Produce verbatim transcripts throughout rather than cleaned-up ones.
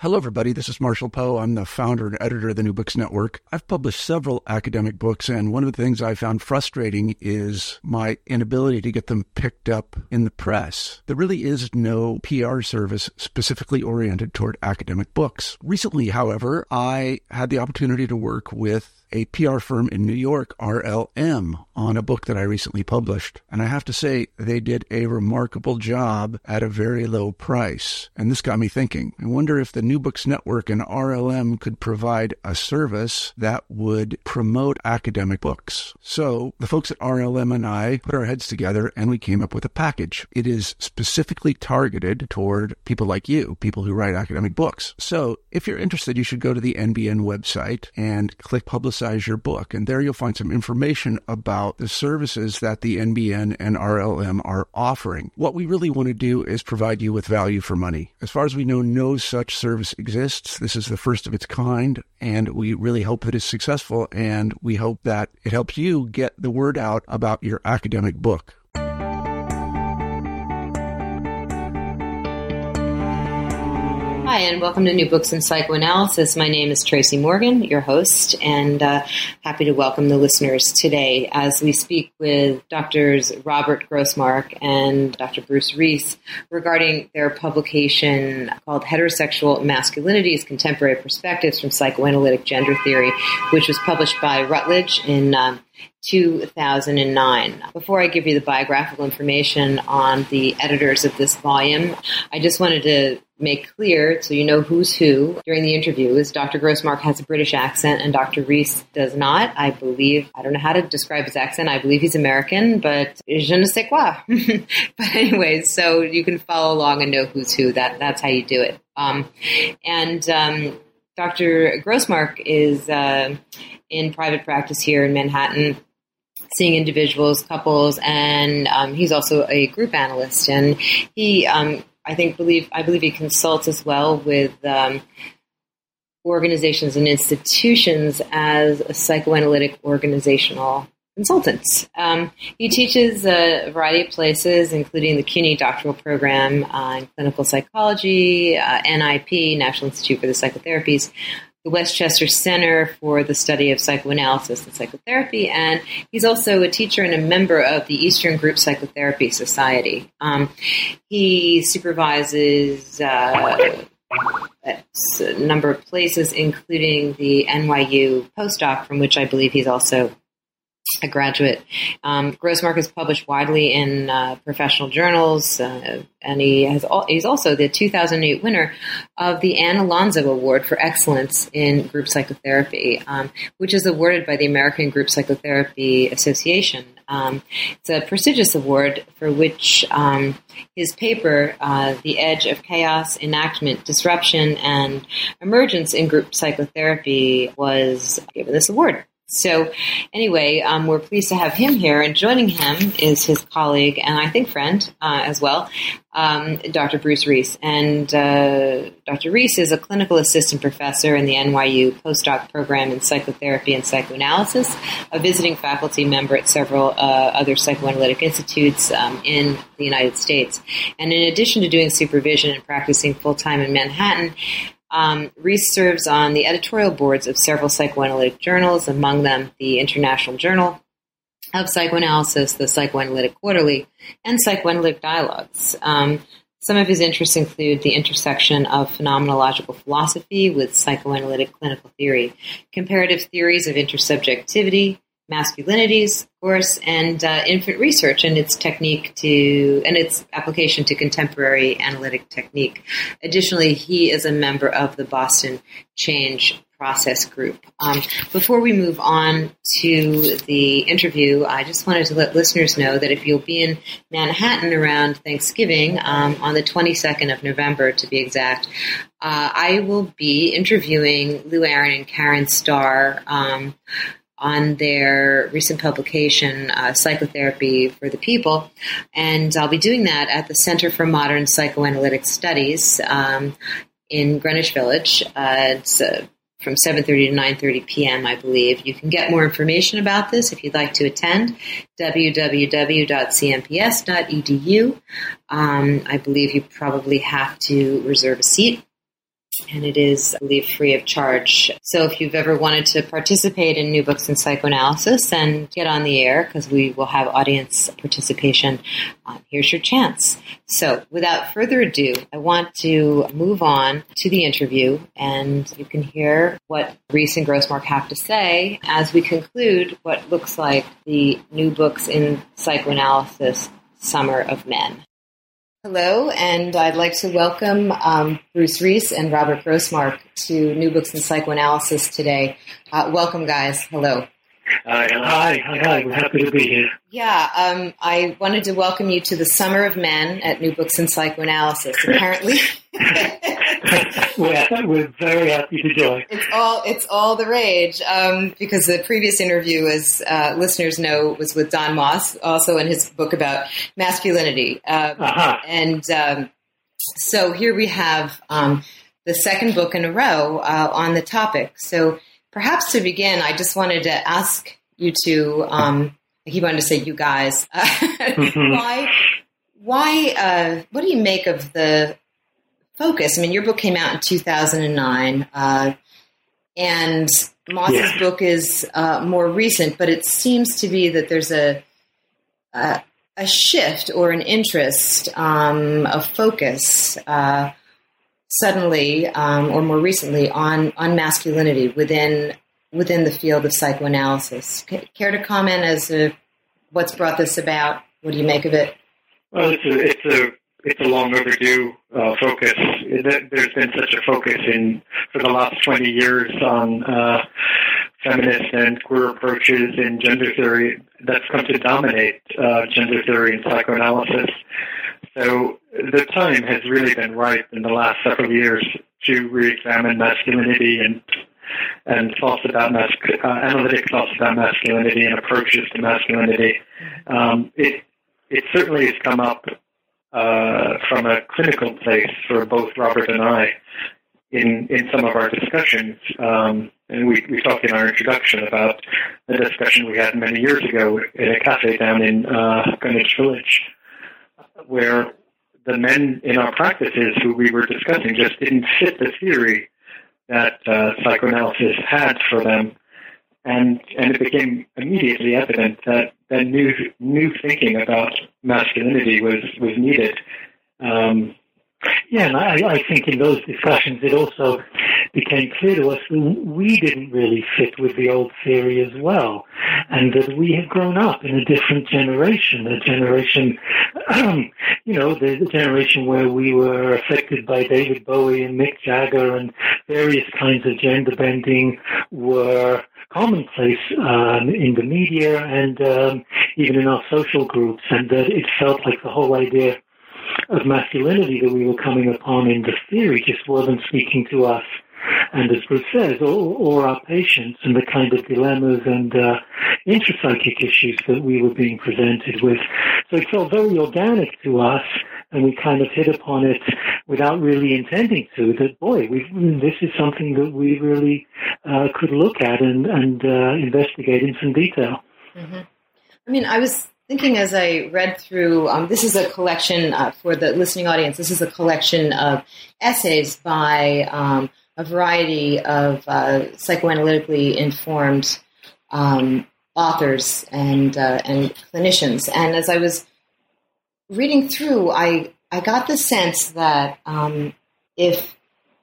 Hello, everybody. This is Marshall Poe. I'm the founder and editor of the New Books Network. I've published several academic books, and one of the things I found frustrating is my inability to get them picked up in the press. There really is no P R service specifically oriented toward academic books. Recently, however, I had the opportunity to work with a P R firm in New York, R L M, on a book that I recently published. And I have to say, they did a remarkable job at a very low price. And this got me thinking. I wonder if the New Books Network and R L M could provide a service that would promote academic books. So the folks at R L M and I put our heads together and we came up with a package. It is specifically targeted toward people like you, people who write academic books. So if you're interested, you should go to the N B N website and click Publicize your book, and there you'll find some information about the services that the N B N and R L M are offering. What we really want to do is provide you with value for money. As far as we know, no such service exists. This is the first of its kind, and we really hope that it's successful, and we hope that it helps you get the word out about your academic book. Hi, and welcome to New Books in Psychoanalysis. My name is Tracy Morgan, your host, and uh, happy to welcome the listeners today as we speak with Doctors Robert Grossmark and Doctor Bruce Rees regarding their publication called Heterosexual Masculinities, Contemporary Perspectives from Psychoanalytic Gender Theory, which was published by Routledge in um, two thousand nine. Before I give you the biographical information on the editors of this volume, I just wanted to make clear, so you know who's who during the interview, is Doctor Grossmark has a British accent and Doctor Rees does not. I believe, I don't know how to describe his accent. I believe he's American, but je ne sais quoi. But anyways, so you can follow along and know who's who. That That's how you do it. Um, and um, Doctor Grossmark is uh, in private practice here in Manhattan, seeing individuals, couples, and um, he's also a group analyst. And he, um, I think, believe I believe he consults as well with um, organizations and institutions as a psychoanalytic organizational consultant. Um, he teaches a variety of places, including the CUNY doctoral program uh, in clinical psychology, uh, N I P, National Institute for the Psychotherapies, the Westchester Center for the Study of Psychoanalysis and Psychotherapy, and he's also a teacher and a member of the Eastern Group Psychotherapy Society. Um, he supervises uh, at a number of places, including the N Y U postdoc, from which I believe he's also a graduate. Um, Grossmark has published widely in uh, professional journals, uh, and he has al- he's also the two thousand eight winner of the Anne Alonso Award for Excellence in Group Psychotherapy, um, which is awarded by the American Group Psychotherapy Association. Um, it's a prestigious award for which um, his paper, uh, The Edge of Chaos, Enactment, Disruption, and Emergence in Group Psychotherapy, was given this award. So anyway, um, we're pleased to have him here, and joining him is his colleague and I think friend uh, as well, um, Doctor Bruce Rees. And uh, Doctor Rees is a clinical assistant professor in the N Y U postdoc program in psychotherapy and psychoanalysis, a visiting faculty member at several uh, other psychoanalytic institutes um, in the United States. And in addition to doing supervision and practicing full-time in Manhattan, Um, Rees serves on the editorial boards of several psychoanalytic journals, among them the International Journal of Psychoanalysis, the Psychoanalytic Quarterly, and Psychoanalytic Dialogues. Um, some of his interests include the intersection of phenomenological philosophy with psychoanalytic clinical theory, comparative theories of intersubjectivity, masculinities, of course, and uh, infant research and its technique to and its application to contemporary analytic technique. Additionally, he is a member of the Boston Change Process Group. Um, before we move on to the interview, I just wanted to let listeners know that if you'll be in Manhattan around Thanksgiving, um, on the twenty-second of November to be exact, uh, I will be interviewing Lou Aaron and Karen Starr um, on their recent publication, uh, Psychotherapy for the People. And I'll be doing that at the Center for Modern Psychoanalytic Studies um, in Greenwich Village. Uh, it's uh, from seven thirty to nine thirty p.m., I believe. You can get more information about this if you'd like to attend, w w w dot c m p s dot e d u. Um, I believe you probably have to reserve a seat. and it is, I believe, free of charge. So if you've ever wanted to participate in New Books in Psychoanalysis and get on the air, because we will have audience participation, uh, here's your chance. So without further ado, I want to move on to the interview, and you can hear what Reese and Grossmark have to say as we conclude what looks like the New Books in Psychoanalysis Summer of Men. Hello, and I'd like to welcome um, Bruce Reese and Robert Grossmark to New Books in Psychoanalysis today. Uh, welcome, guys. Hello. Hi, hi, hi. We're happy to be here. Yeah, um, I wanted to welcome you to the Summer of Men at New Books in Psychoanalysis. Apparently, we're, we're very happy to join. It's all it's all the rage um, because the previous interview, as uh, listeners know, was with Don Moss, also in his book about masculinity. Uh, uh-huh. And um, so here we have um, the second book in a row uh, on the topic. So. Perhaps to begin, I just wanted to ask you two, um, I keep wanting to say you guys, uh, mm-hmm. why, why, uh, what do you make of the focus? I mean, your book came out in two thousand nine, uh, and Moss's yeah. book is uh, more recent, but it seems to be that there's a, a, a shift or an interest, um, a focus, uh, suddenly, um, or more recently, on, on masculinity within within the field of psychoanalysis. Care to comment as to what's brought this about? What do you make of it? Well, it's a it's a it's a long overdue uh, focus. There's been such a focus in for the last twenty years on uh, feminist and queer approaches in gender theory that's come to dominate uh, gender theory and psychoanalysis. So the time has really been ripe in the last several years to re-examine masculinity and and thoughts about mas- uh, analytic thoughts about masculinity and approaches to masculinity. Um, it it certainly has come up uh, from a clinical place for both Robert and I in in some of our discussions. Um, and we we talked in our introduction about the discussion we had many years ago in a cafe down in uh, Greenwich Village, where the men in our practices who we were discussing just didn't fit the theory that uh, psychoanalysis had for them. And and it became immediately evident that, that new new thinking about masculinity was, was needed. Um, yeah, and I, I think in those discussions it also became clear to us that we didn't really fit with the old theory as well, and that we had grown up in a different generation, a generation, um, you know, the, the generation where we were affected by David Bowie and Mick Jagger, and various kinds of gender bending were commonplace um, in the media and um, even in our social groups, and that it felt like the whole idea of masculinity that we were coming upon in the theory just wasn't speaking to us, and as Bruce says, or, or our patients, and the kind of dilemmas and uh, intrapsychic issues that we were being presented with. So it felt very organic to us, and we kind of hit upon it without really intending to, that, boy, we this is something that we really uh, could look at and, and uh, investigate in some detail. Mm-hmm. I mean, I was thinking as I read through, um, this is a collection uh, for the listening audience, this is a collection of essays by um, a variety of uh, psychoanalytically informed um, authors and uh, and clinicians. And as I was reading through, I, I got the sense that um, if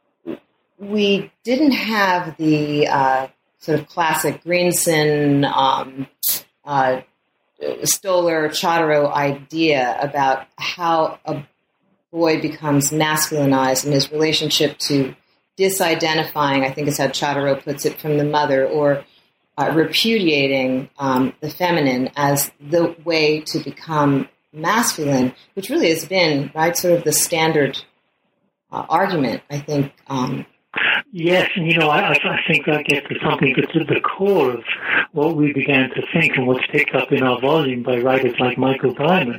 we didn't have the uh, sort of classic Greenson, um, uh, Stoller, Chodorow idea about how a boy becomes masculinized in his relationship to disidentifying, I think is how Chodorow puts it, from the mother, or uh, repudiating um, the feminine as the way to become masculine, which really has been, right, sort of the standard uh, argument, I think. Um, yes, and you know, I, I think that gets to something that's at the core of what we began to think and what's picked up in our volume by writers like Michael Diamond, mm-hmm.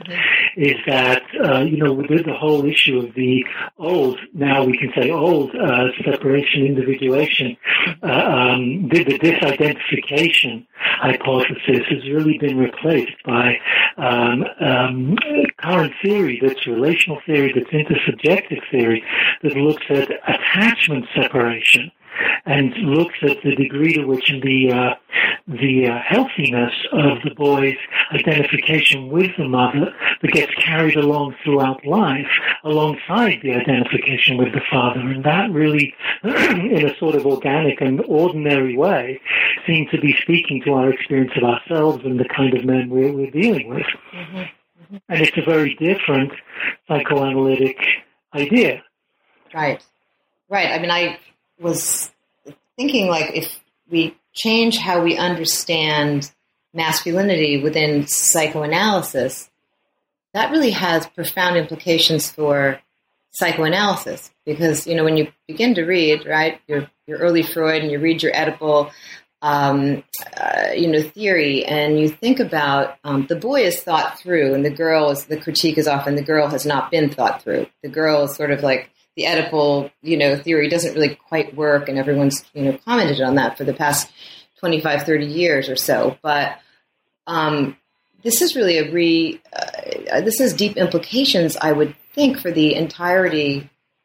is that, uh, you know, with the whole issue of the old, now we can say old, uh, separation, individuation, uh, um, the, the disidentification hypothesis has really been replaced by um, um, current theory that's relational theory, that's intersubjective theory, that looks at attachment separation and looks at the degree to which the uh, the uh, healthiness of the boy's identification with the mother that gets carried along throughout life alongside the identification with the father. And that really, in a sort of organic and ordinary way, seems to be speaking to our experience of ourselves and the kind of men we're, we're dealing with. Mm-hmm. Mm-hmm. And it's a very different psychoanalytic idea. Right. Right. I mean, I was thinking, like, if we change how we understand masculinity within psychoanalysis, that really has profound implications for psychoanalysis. Because, you know, when you begin to read, right, your your early Freud and you read your Oedipal, um, uh, you know, theory, and you think about um, the boy is thought through, and the girl is, the critique is often the girl has not been thought through. The girl is sort of like, the Oedipal, you know, theory doesn't really quite work, and everyone's, you know, commented on that for the past twenty-five, thirty years or so. But um, this is really a re, uh, this has deep implications, I would think, for the entirety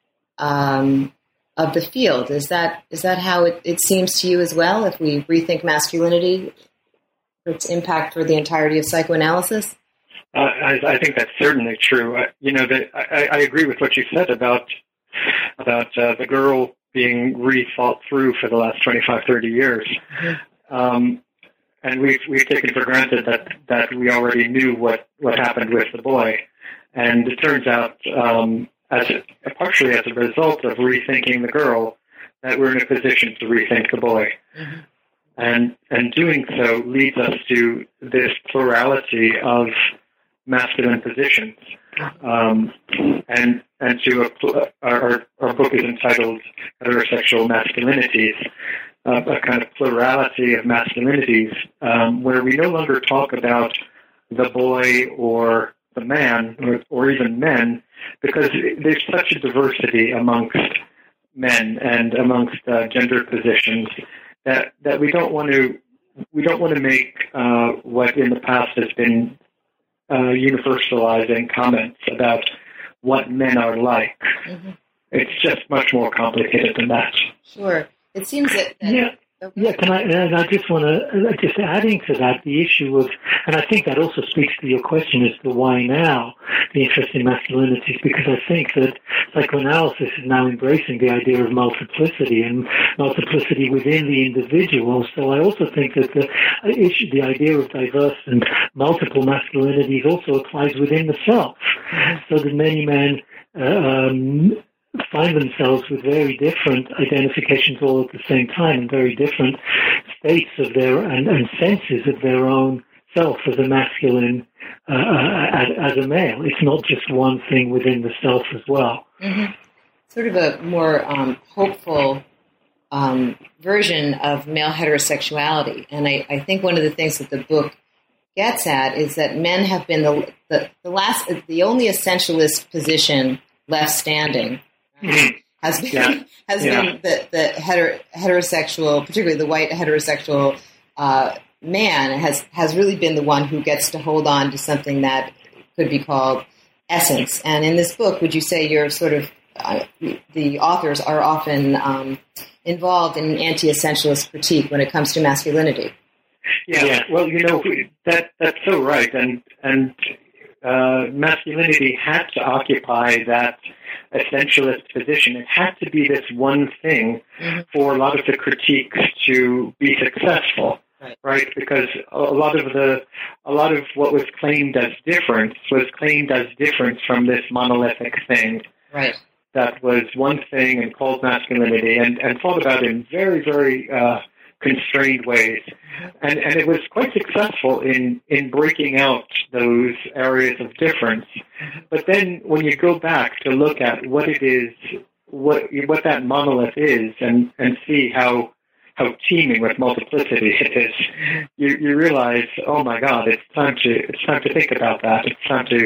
um, of the field. Is that is that how it, it seems to you as well, if we rethink masculinity, its impact for the entirety of psychoanalysis? Uh, I, I think that's certainly true. I, you know, that I, I agree with what you said about about uh, the girl being rethought through for the last twenty-five, thirty years. Mm-hmm. Um, and we've, we've taken for granted that, that we already knew what, what happened with the boy. And it turns out, um, as a, partially as a result of rethinking the girl, that we're in a position to rethink the boy. Mm-hmm. And, and doing so leads us to this plurality of masculine positions. Um, and and to a, our, our book is entitled Heterosexual Masculinities, uh, a kind of plurality of masculinities, um, where we no longer talk about the boy or the man or, or even men, because there's such a diversity amongst men and amongst uh, gender positions that that we don't want to we don't want to make uh, what in the past has been Uh, universalizing comments about what men are like. Mm-hmm. It's just much more complicated than that. Sure. It seems that... that yeah. Okay. Yeah, can I, and I just want to, just adding to that, the issue of, and I think that also speaks to your question as to why now the interest in masculinities, because I think that psychoanalysis is now embracing the idea of multiplicity and multiplicity within the individual. So I also think that the issue, the idea of diverse and multiple masculinities also applies within the self, mm-hmm. so that many men, uh, um, find themselves with very different identifications all at the same time and very different states of their and, and senses of their own self as a masculine, uh, as, as a male. It's not just one thing within the self as well. Mm-hmm. Sort of a more um, hopeful um, version of male heterosexuality. And I, I think one of the things that the book gets at is that men have been the the, the last, the only essentialist position left standing. Mm-hmm. Has been yeah. has yeah. been the the heter, heterosexual, particularly the white heterosexual uh, man, has has really been the one who gets to hold on to something that could be called essence. And in this book, would you say you're sort of uh, the authors are often um, involved in an anti-essentialist critique when it comes to masculinity? Yeah, yeah. Well, you know that that's so right, and and uh, masculinity had to occupy that essentialist position. It had to be this one thing mm-hmm. for a lot of the critiques to be successful, right. right? Because a lot of the, a lot of what was claimed as difference was claimed as difference from this monolithic thing, right? That was one thing and called masculinity, and, and thought about in very, very uh, constrained ways, and and it was quite successful in in breaking out those areas of difference. But then when you go back to look at what it is, what what that monolith is, and and see how how teeming with multiplicity it is, you you realize, oh my God, it's time to it's time to think about that. It's time to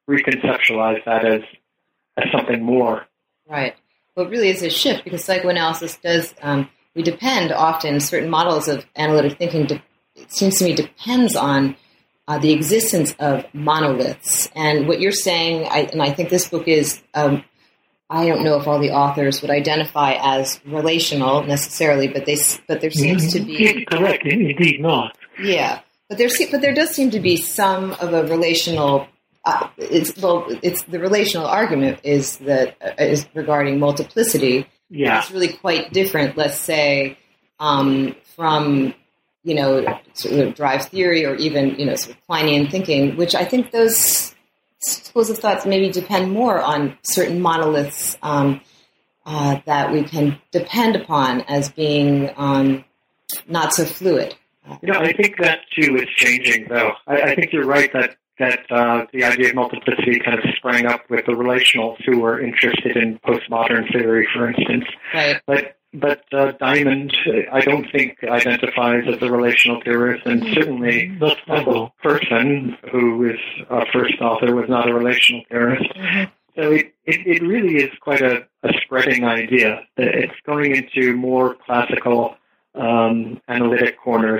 reconceptualize that as as something more. Right. Well, it really is a shift because psychoanalysis does, um, we depend often, certain models of analytic thinking, de- it seems to me, depends on uh, the existence of monoliths. And what you're saying, I, and I think this book is, um, I don't know if all the authors would identify as relational necessarily, but they, but there seems to be... Correct, indeed not. Yeah, but there, but there does seem to be some of a relational... Uh, it's well. It's the relational argument is that uh, is regarding multiplicity. Yeah, it's really quite different. Let's say um, from you know sort of drive theory or even you know sort of Kleinian thinking, which I think those schools of thought maybe depend more on certain monoliths um, uh, that we can depend upon as being um, not so fluid. You know, I think that too is changing, though. I, I think you're right that. that uh, the idea of multiplicity kind of sprang up with the relationals who were interested in postmodern theory, for instance. Right. But but uh, Diamond, I don't think identifies as a relational theorist, and certainly the person who is our first author was not a relational theorist. Mm-hmm. So it, it, it really is quite a, a spreading idea. It's going into more classical um, analytic corners.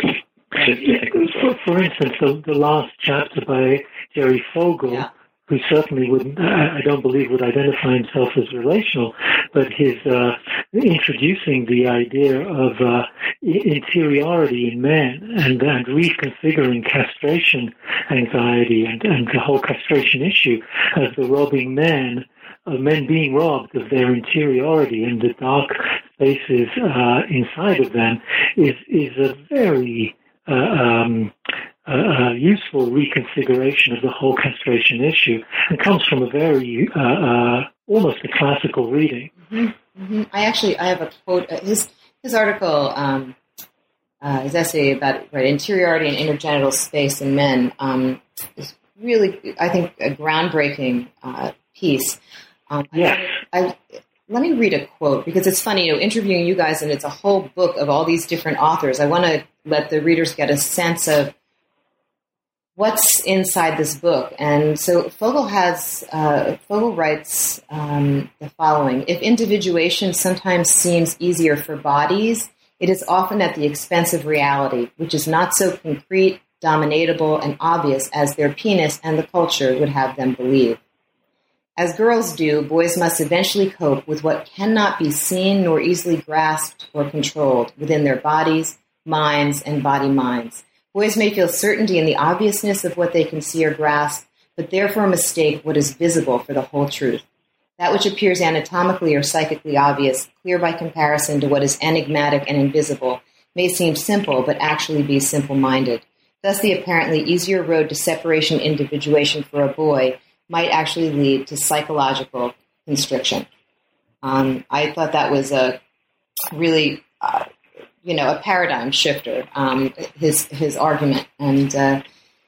For, for instance, the, the last chapter by Jerry Fogel, yeah. who certainly would, I don't believe, would identify himself as relational, but his uh, introducing the idea of uh, interiority in men and, and reconfiguring castration anxiety and, and the whole castration issue as the robbing men, of men being robbed of their interiority and the dark spaces uh, inside of them is is a very Uh, um, uh, uh, useful reconfiguration of the whole castration issue, and comes from a very uh, uh, almost a classical reading. Mm-hmm. Mm-hmm. I actually I have a quote. Uh, his his article, um, uh, his essay about right interiority and intergenital space in men um, is really, I think, a groundbreaking uh, piece. Um, yes. I, I, Let me read a quote, because it's funny, you know, interviewing you guys, and it's a whole book of all these different authors. I want to let the readers get a sense of what's inside this book. And so Fogel has, uh, Fogel writes um, the following: if individuation sometimes seems easier for bodies, it is often at the expense of reality, which is not so concrete, dominatable, and obvious as their penis and the culture would have them believe. As girls do, boys must eventually cope with what cannot be seen nor easily grasped or controlled within their bodies, minds, and body-minds. Boys may feel certainty in the obviousness of what they can see or grasp, but therefore mistake what is visible for the whole truth. That which appears anatomically or psychically obvious, clear by comparison to what is enigmatic and invisible, may seem simple, but actually be simple-minded. Thus, the apparently easier road to separation individuation for a boy might actually lead to psychological constriction. Um, I thought that was a really, uh, you know, a paradigm shifter, um, his his argument. And uh,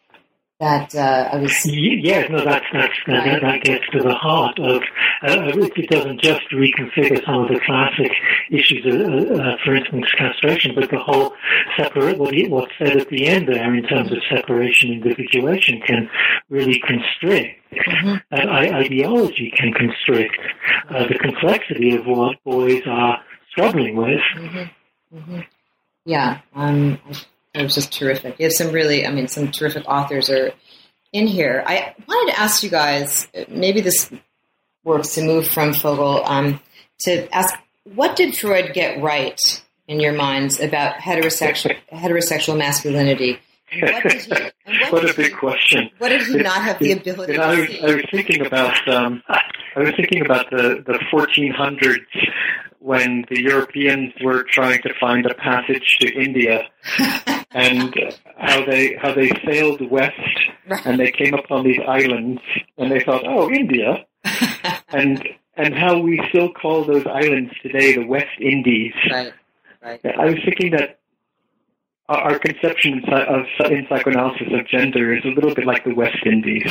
that uh, I was... Yes, no, that's, that's, that, that gets to the heart of... Uh, it doesn't just reconfigure some of the classic issues, uh, uh, for instance, castration, but the whole separate, what he, what's said at the end there in terms of separation, individuation can really constrict. Mm-hmm. Uh, ideology can constrict uh, the complexity of what boys are struggling with. Mm-hmm. Mm-hmm. Yeah, um, it was just terrific. You have some really, I mean, some terrific authors are in here. I wanted to ask you guys, maybe this works to move from Fogel, um, to ask, what did Freud get right in your minds about heterosexual heterosexual masculinity? And what did he, and what what did a big he, question! What did he not have the ability you know, to I was, see? I was thinking about um, I was thinking about the the fourteen hundreds when the Europeans were trying to find a passage to India, and how they how they sailed west, Right. and they came upon these islands, and they thought, oh, India, and and how we still call those islands today the West Indies. Right, right. I was thinking that our conception of in psychoanalysis of gender is a little bit like the West Indies.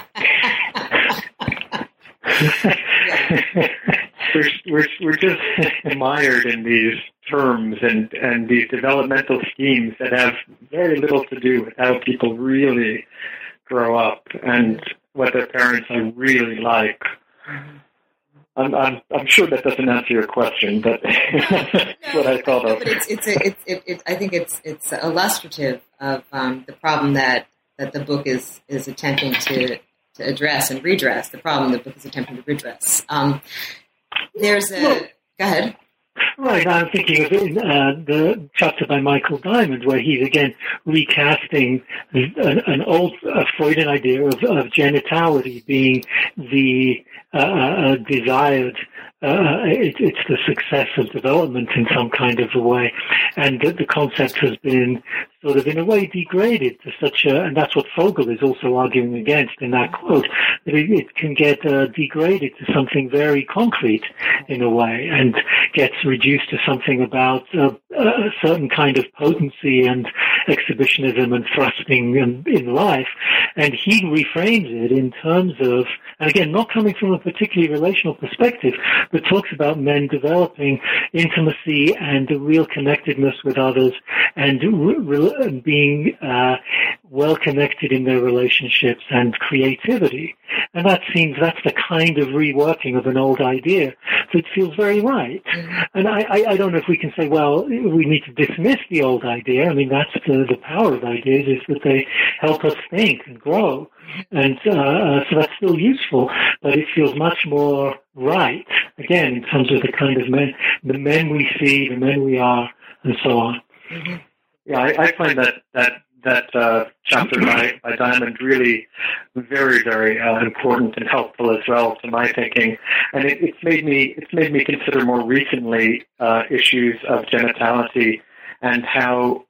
we're, we're we're just mired in these terms and, and these developmental schemes that have very little to do with how people really grow up. And what their parents are really like. I'm, I'm, I'm sure that doesn't answer your question, but that's what I thought no, of. But it's, it's, a, it's it, it, I think it's it's illustrative of um, the problem that, that the book is is attempting to, to address and redress. The problem the book is attempting to redress. Um, there's a well, go ahead. Right, I'm thinking of uh, the chapter by Michael Diamond, where he's again recasting an, an old uh, Freudian idea of, of genitality being the uh, uh, desired. Uh, it, it's the success of development in some kind of a way, and the, the concept has been sort of in a way degraded to such a, and that's what Fogel is also arguing against in that quote, that it, it can get uh, degraded to something very concrete in a way, and gets reduced to something about uh, a certain kind of potency and exhibitionism and thrusting in, in life, and he reframes it in terms of, and again, not coming from a particularly relational perspective, but talks about men developing intimacy and a real connectedness with others and re- re- being uh, well connected in their relationships and creativity. And that seems, that's the kind of reworking of an old idea that feels very right. Mm-hmm. And I, I, I don't know if we can say, well, we need to dismiss the old idea. I mean, that's the, the power of ideas, is that they help us think and grow. And uh, so that's still useful, but it feels much more right, again, in terms of the kind of men, the men we see, the men we are, and so on. Mm-hmm. Yeah, I, I find that that that uh, chapter by, by Diamond really very, very uh, important and helpful as well to my thinking, and it, it's made me it's made me consider more recently uh, issues of genitality and how.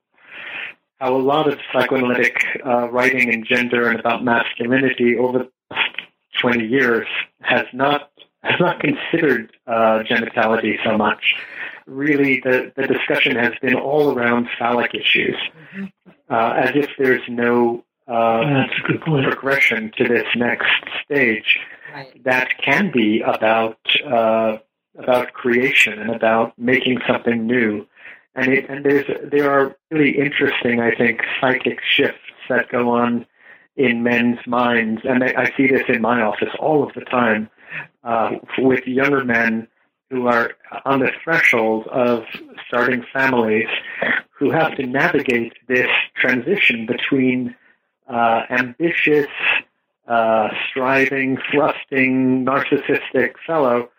how a lot of psychoanalytic uh, writing in gender and about masculinity over the past twenty years has not has not considered uh, genitality so much. Really, the, the discussion has been all around phallic issues, mm-hmm. uh, as if there's no uh, That's a good point. progression to this next stage right. that can be about uh, about creation and about making something new. And, it, and there's there are really interesting, I think, psychic shifts that go on in men's minds, and I, I see this in my office all of the time uh, with younger men who are on the threshold of starting families, who have to navigate this transition between uh, ambitious, uh, striving, thrusting, narcissistic fellow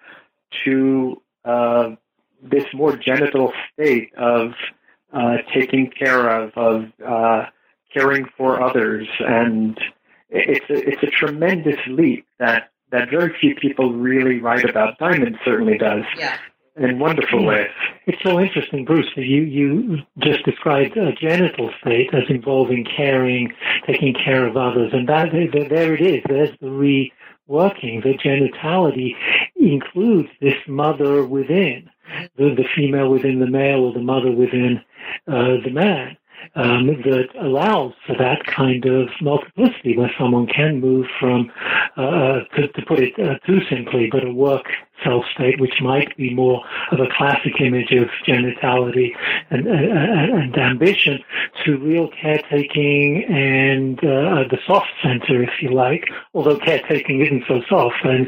to uh, this more genital state of uh, taking care of, of uh, caring for others, and it's a, it's a tremendous leap that, that very few people really write about. Diamond certainly does, yeah. in wonderful yeah. ways. It's so interesting, Bruce, that you, you just described a genital state as involving caring, taking care of others, and that there it is. There's the reworking. The genitality includes this mother within. The, the female within the male, or the mother within uh, the man, um, that allows for that kind of multiplicity, where someone can move from, uh, to, to put it uh, too simply, but a work self state, which might be more of a classic image of genitality and, and, and ambition, to real caretaking and uh, the soft center, if you like, although caretaking isn't so soft, and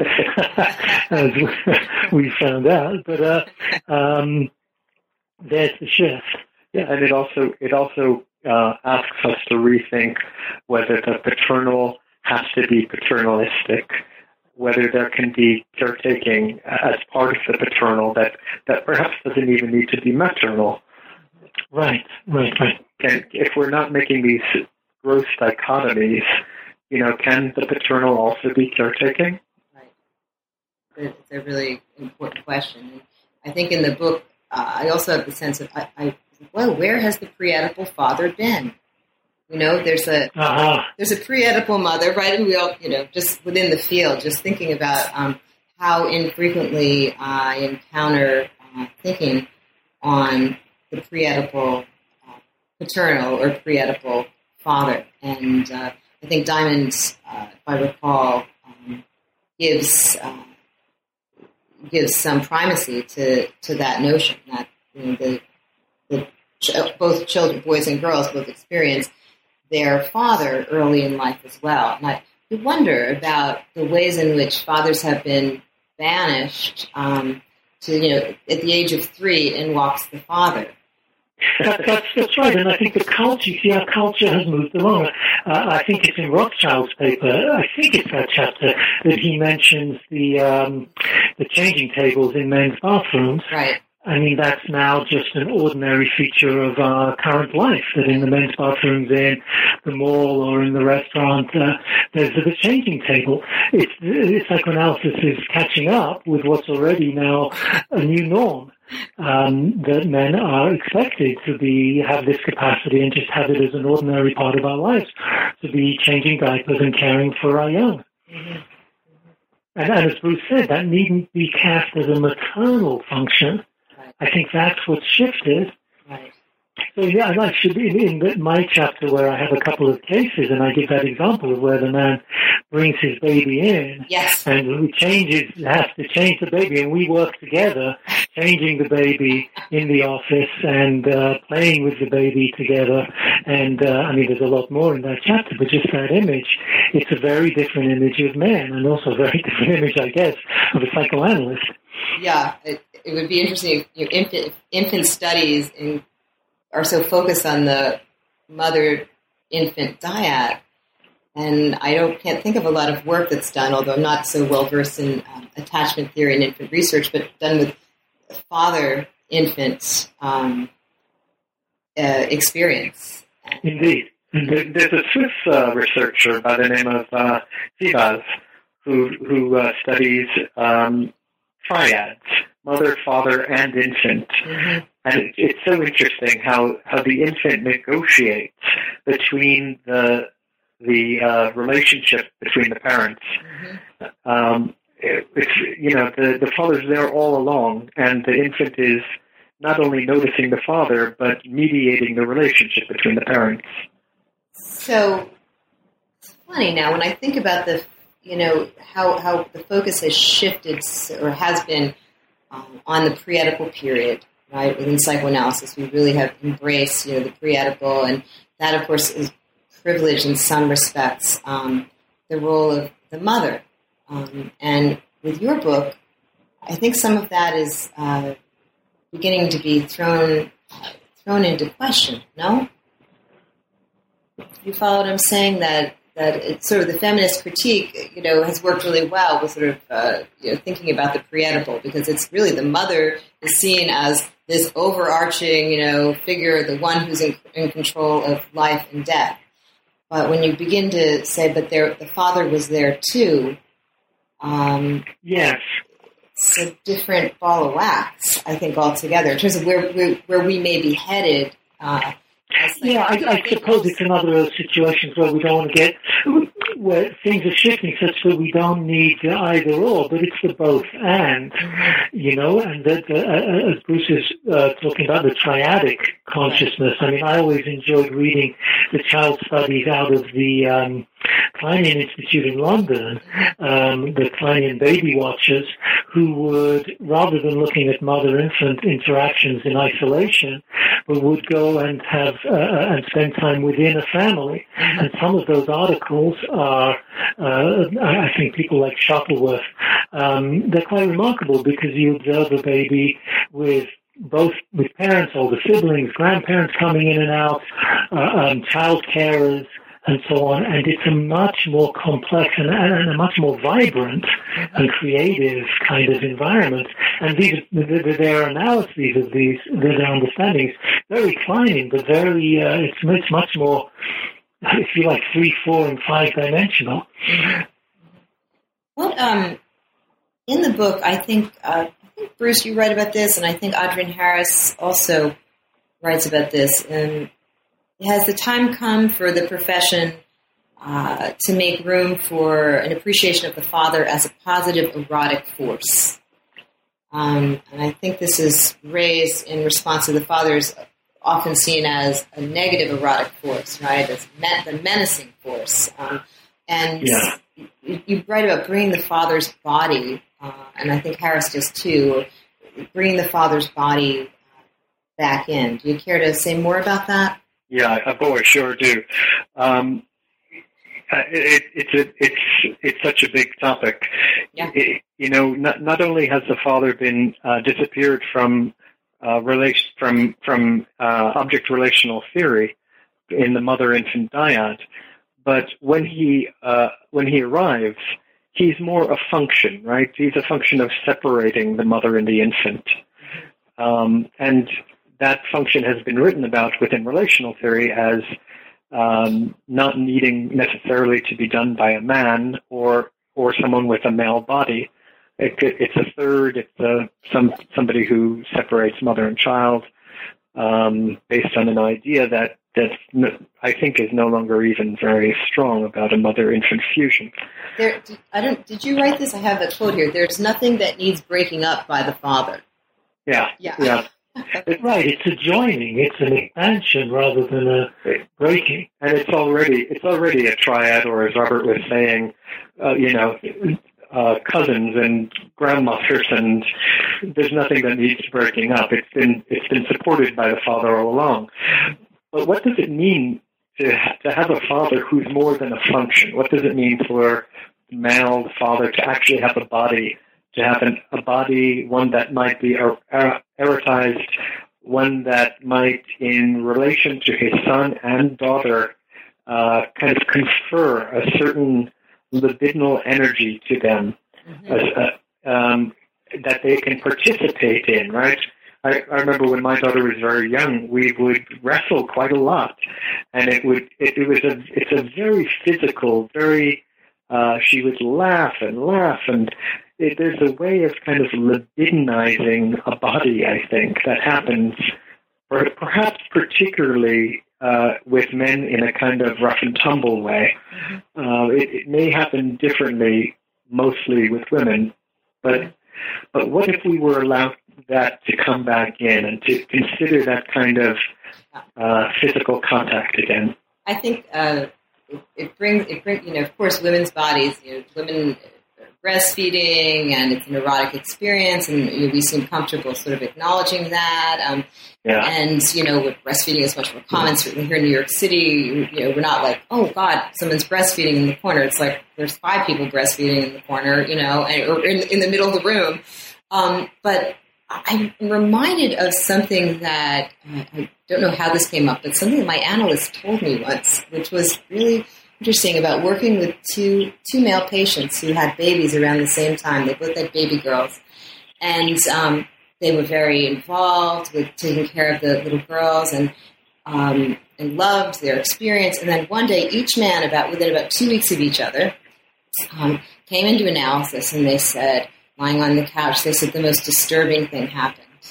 as we found out. But uh, um, there's the shift. Yeah, and it also it also uh, asks us to rethink whether the paternal has to be paternalistic, whether there can be caretaking as part of the paternal that, that perhaps doesn't even need to be maternal. Right, right, right. And if we're not making these gross dichotomies, you know, can the paternal also be caretaking? Right. It's a really important question. I think in the book, uh, I also have the sense of, I, I well, where has the pre-Oedipal father been? You know, there's a uh-huh. there's a pre-Oedipal mother, right? And we all, you know, just within the field, just thinking about um, how infrequently I encounter uh, thinking on the pre-Oedipal uh, paternal or pre-Oedipal father. And uh, I think Diamond, uh, if I recall, um, gives uh, gives some primacy to, to that notion that, you know, the the ch- both children, boys and girls, both experience their father early in life as well. And I you wonder about the ways in which fathers have been banished um, to, you know, at the age of three, in walks the father. That, that's, that's right, and I think the culture, you see, our culture has moved along. Uh, I think it's in Rothschild's paper, I think it's that chapter, that he mentions the um, the changing tables in men's bathrooms. Right. I mean, that's now just an ordinary feature of our current life, that in the men's bathrooms in the mall or in the restaurant, uh, there's the changing table. It's, it's psychoanalysis is catching up with what's already now a new norm, um, that men are expected to be, have this capacity and just have it as an ordinary part of our lives, to be changing diapers and caring for our young. Mm-hmm. And, and as Bruce said, that needn't be cast as a maternal function. I think that's what's shifted. Right. So yeah, I like should in, in my chapter where I have a couple of cases, and I give that example of where the man brings his baby in, yes, and he changes has to change the baby, and we work together, changing the baby in the office and uh, playing with the baby together. And uh, I mean, there's a lot more in that chapter, but just that image, it's a very different image of man, and also a very different image, I guess, of a psychoanalyst. Yeah, it, it would be interesting if you know, infant, infant studies in, are so focused on the mother-infant dyad, and I don't can't think of a lot of work that's done, although I'm not so well versed in um, attachment theory and infant research, but done with father-infant um, uh, experience. Indeed. There's a Swiss uh, researcher by the name of uh, Sivas who who uh, studies um, triads, mother, father, and infant. Mm-hmm. And it, it's so interesting how, how the infant negotiates between the the uh, relationship between the parents. Mm-hmm. Um, it, it's you know the the father's there all along, and the infant is not only noticing the father but mediating the relationship between the parents. So it's funny now when I think about the you know how how the focus has shifted or has been um, on the pre-Oedipal period. Right, within psychoanalysis, we really have embraced, you know, the pre-Oedipal, and that, of course, is privileged in some respects. Um, the role of the mother, um, and with your book, I think some of that is uh, beginning to be thrown thrown into question. No, you follow what I'm saying? That that it's sort of the feminist critique, you know, has worked really well with sort of uh, you know thinking about the pre-Oedipal, because it's really the mother is seen as this overarching, you know, figure, the one who's in, in control of life and death. But when you begin to say, but there, the father was there too, um, yes, it's a different ball of wax, I think, altogether, in terms of where where, where we may be headed. Uh, yeah, I, I suppose it's another of those situations where we don't want to get, where things are shifting such that we don't need either or, but it's the both and, you know, and that, uh, as Bruce is uh, talking about the triadic consciousness, I mean, I always enjoyed reading the child studies out of the um, Kleinian Institute in London, um, the Kleinian baby watchers, who would, rather than looking at mother-infant interactions in isolation, but would go and have uh, and spend time within a family. And some of those articles are, uh, I think people like Shuttleworth, um, they're quite remarkable because you observe a baby with both with parents, older siblings, grandparents coming in and out, uh, um, child carers, and so on, and it's a much more complex and, and a much more vibrant and creative kind of environment. And these, their analyses of these, their understandings, very Kleinian, but very, uh, it's, it's much more, if you like, three, four, and five dimensional. What, um, in the book, I think, uh, I think Bruce, you write about this, and I think Adrienne Harris also writes about this, and has the time come for the profession uh, to make room for an appreciation of the father as a positive erotic force? Um, and I think this is raised in response to the father's often seen as a negative erotic force, right? As men- the menacing force. Um, and yeah. you, you write about bringing the father's body, uh, and I think Harris does too, bringing the father's body back in. Do you care to say more about that? Yeah, boy, sure do. Um, Uh, it, it's a, it's it's such a big topic. Yeah. It, you know, not not only has the father been uh, disappeared from uh, relation from from uh, object relational theory in the mother-infant dyad, but when he uh, when he arrives, he's more a function, right? He's a function of separating the mother and the infant, um, and that function has been written about within relational theory as Um, not needing necessarily to be done by a man or or someone with a male body. It, it's a third. It's a, some somebody who separates mother and child um, based on an idea that that I think is no longer even very strong about a mother-infant fusion. There, I don't. Did you write this? I have a quote here. There's nothing that needs breaking up by the father. Yeah. Yeah. Yeah. Right, it's a joining, it's an expansion rather than a breaking. And it's already it's already a triad, or as Robert was saying, uh, you know, uh, cousins and grandmothers, and there's nothing that needs breaking up. It's been it's been supported by the father all along. But what does it mean to to have a father who's more than a function? What does it mean for the male father to actually have a body? To have an, a body, one that might be er, er, erotized, one that might, in relation to his son and daughter, uh, kind of confer a certain libidinal energy to them, mm-hmm. uh, um, that they can participate in, right? I, I remember when my daughter was very young, we would wrestle quite a lot, and it would it, it was a it's a very physical, very uh, she would laugh and laugh and. It, there's a way of kind of libidinizing a body, I think, that happens, or perhaps particularly uh, with men in a kind of rough and tumble way. Mm-hmm. Uh, it, it may happen differently, mostly with women, but but what if we were allowed that to come back in and to consider that kind of uh, physical contact again? I think uh, it, it brings it brings you know, of course, women's bodies, you know, women. Breastfeeding, and it's an erotic experience, and you know, we seem comfortable sort of acknowledging that. Um, yeah. And, you know, with breastfeeding is much more common, certainly here in New York City, you know, we're not like, oh, God, someone's breastfeeding in the corner. It's like there's five people breastfeeding in the corner, you know, and, or in, in the middle of the room. Um, but I'm reminded of something that, uh, I don't know how this came up, but something that my analyst told me once, which was really interesting about working with two two male patients who had babies around the same time. They both had baby girls, and um, they were very involved with taking care of the little girls and um, and loved their experience. And then one day, each man, about within about two weeks of each other, um, came into analysis, and they said, lying on the couch, they said the most disturbing thing happened.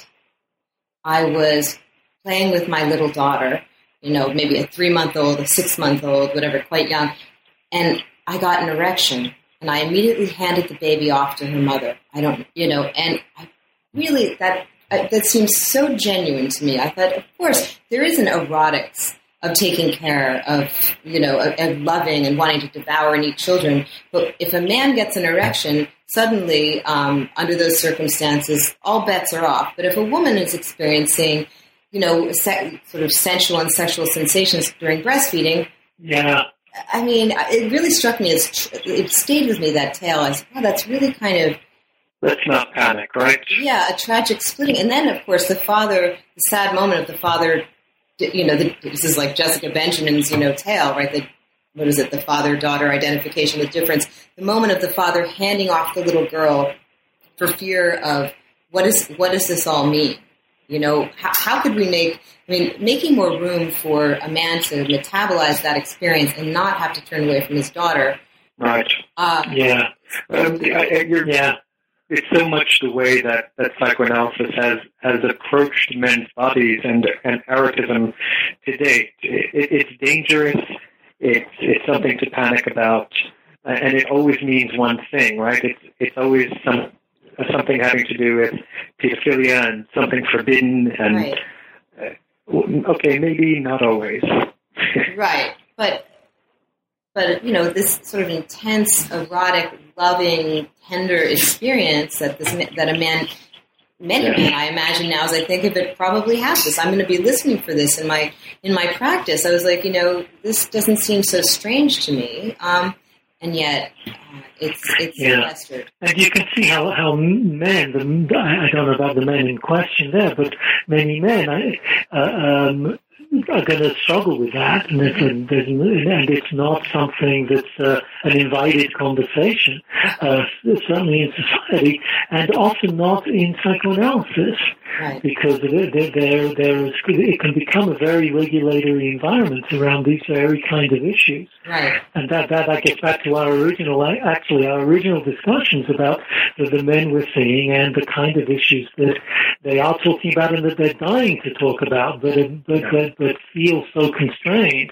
I was playing with my little daughter. You know, maybe a three-month-old, a six-month-old, whatever, quite young. And I got an erection, and I immediately handed the baby off to her mother. I don't, you know, and I really, that uh, that seems so genuine to me. I thought, of course, there is an erotics of taking care of, you know, of, of loving and wanting to devour and eat children. But if a man gets an erection, suddenly, um, under those circumstances, all bets are off. But if a woman is experiencing you know, se- sort of sensual and sexual sensations during breastfeeding. Yeah. I mean, it really struck me as, tr- it stayed with me, that tale. I said, wow, that's really kind of... Let's not panic, right? Yeah, a tragic splitting. And then, of course, the father, the sad moment of the father, you know, the, this is like Jessica Benjamin's, you know, tale, right? The, what is it, the father-daughter identification with difference. The moment of the father handing off the little girl for fear of, what is what does this all mean? You know, how, how could we make, I mean, making more room for a man to metabolize that experience and not have to turn away from his daughter. Right. Uh, yeah. Um, I, you're, yeah. It's so much the way that, that psychoanalysis has, has approached men's bodies and, and erotism to date. It, it's dangerous. It's, it's something to panic about. And it always means one thing, right? It's, it's always some... something having to do with pedophilia and something forbidden, and right. uh, okay, maybe not always. Right, but but you know, this sort of intense, erotic, loving, tender experience that this that a man many yeah. men, I imagine now, as I think of it, probably have this. I'm going to be listening for this in my in my practice. I was like, you know, this doesn't seem so strange to me, um, and yet uh, it's it's yeah. festered. And you can see how how men, the, I don't know about the men in question there, but many men uh, um, are going to struggle with that, and it's, a, and it's not something that's uh, an invited conversation, uh, certainly in society, and often not in psychoanalysis, right. because there, there, there is, it can become a very regulatory environment around these very kind of issues. Right. And that, that, that gets back to our original, actually our original discussions about the, the men we're seeing and the kind of issues that they are talking about and that they're dying to talk about, but, but, but, but feel so constrained.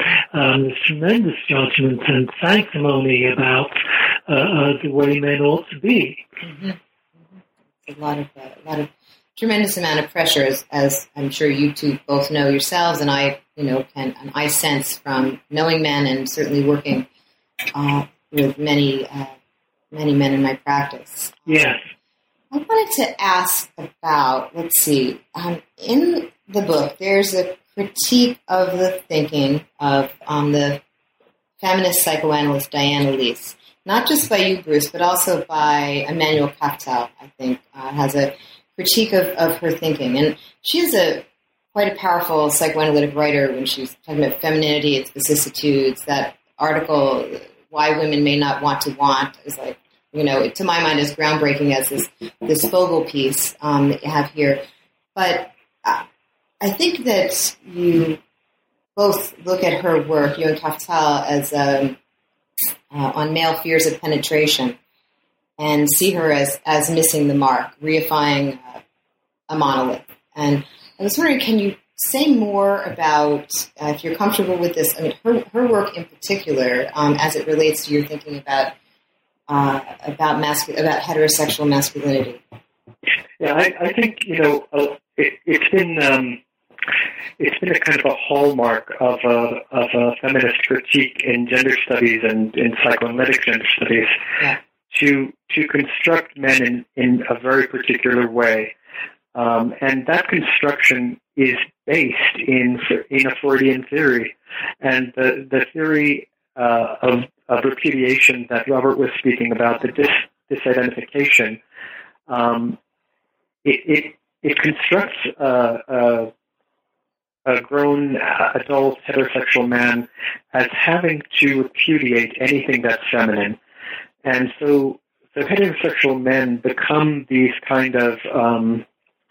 Um, there's tremendous judgment and sanctimony about uh, uh, the way men ought to be. Mm-hmm. Mm-hmm. A lot of, uh, a lot of tremendous amount of pressure, as, as I'm sure you two both know yourselves, and I, you know, can and I sense from knowing men and certainly working uh, with many, uh, many men in my practice. Yes. I wanted to ask about, let's see, um, in the book, there's a critique of the thinking of um, the feminist psychoanalyst Diane Elise, not just by you, Bruce, but also by Immanuel Kaftal, I think, uh, has a critique of, of her thinking. And she is a quite a powerful psychoanalytic writer when she's talking about femininity, its vicissitudes. That article, Why Women May Not Want to Want, is like, you know, to my mind, as groundbreaking as this this Fogel piece um, that you have here. But uh, I think that you both look at her work, you and Kaftal, as um, uh, on male fears of penetration, and see her as as missing the mark, reifying uh, a monolith. And I was wondering, can you say more about, uh, if you're comfortable with this, I mean, her her work in particular, um, as it relates to your thinking about. Uh, about mascu- about heterosexual masculinity. Yeah, I, I think you know uh, it, it's been um, it's been a kind of a hallmark of a of a feminist critique in gender studies and in psychoanalytic gender studies yeah. to to construct men in, in a very particular way, um, and that construction is based in in a Freudian theory, and the the theory uh, of of repudiation that Robert was speaking about, the dis, disidentification, um, it, it it constructs a, a, a grown adult heterosexual man as having to repudiate anything that's feminine, and so so heterosexual men become these kind of um,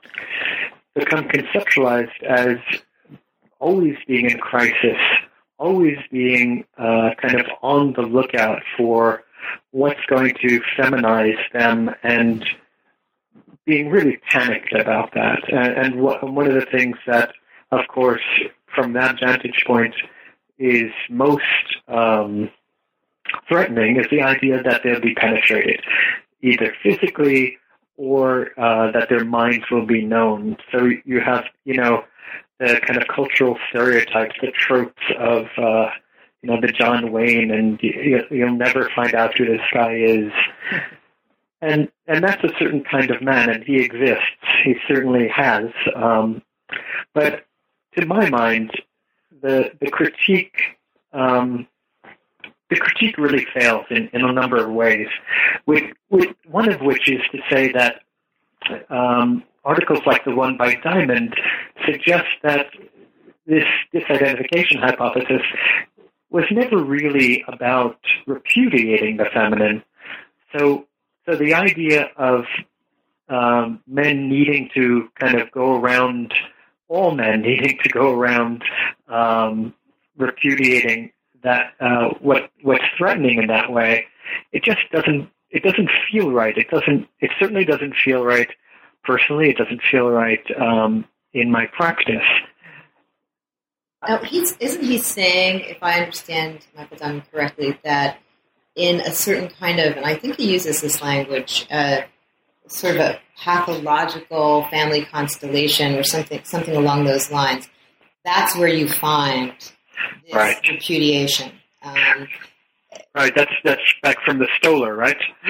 become conceptualized as always being in crisis. Always being uh, kind of on the lookout for what's going to feminize them and being really panicked about that. And, and wh- one of the things that, of course, from that vantage point is most um, threatening is the idea that they'll be penetrated, either physically or uh, that their minds will be known. So you have, you know, the kind of cultural stereotypes, the tropes of, uh, you know, the John Wayne, and you, you'll never find out who this guy is. And and that's a certain kind of man, and he exists. He certainly has. Um, but to my mind, the the critique um, the critique really fails in, in a number of ways. With, with one of which is to say that. Um, Articles like the one by Diamond suggest that this disidentification hypothesis was never really about repudiating the feminine. So, so the idea of um, men needing to kind of go around, all men needing to go around um, repudiating that uh, what what's threatening in that way, it just doesn't it doesn't feel right. It doesn't. It certainly doesn't feel right. Personally, it doesn't feel right um, in my practice. Now, he's, isn't he saying, if I understand Michael Diamond correctly, that in a certain kind of, and I think he uses this language, uh, sort of a pathological family constellation or something, something along those lines, that's where you find this right. repudiation. Um, right. That's that's back from the Stoller, right? Yeah.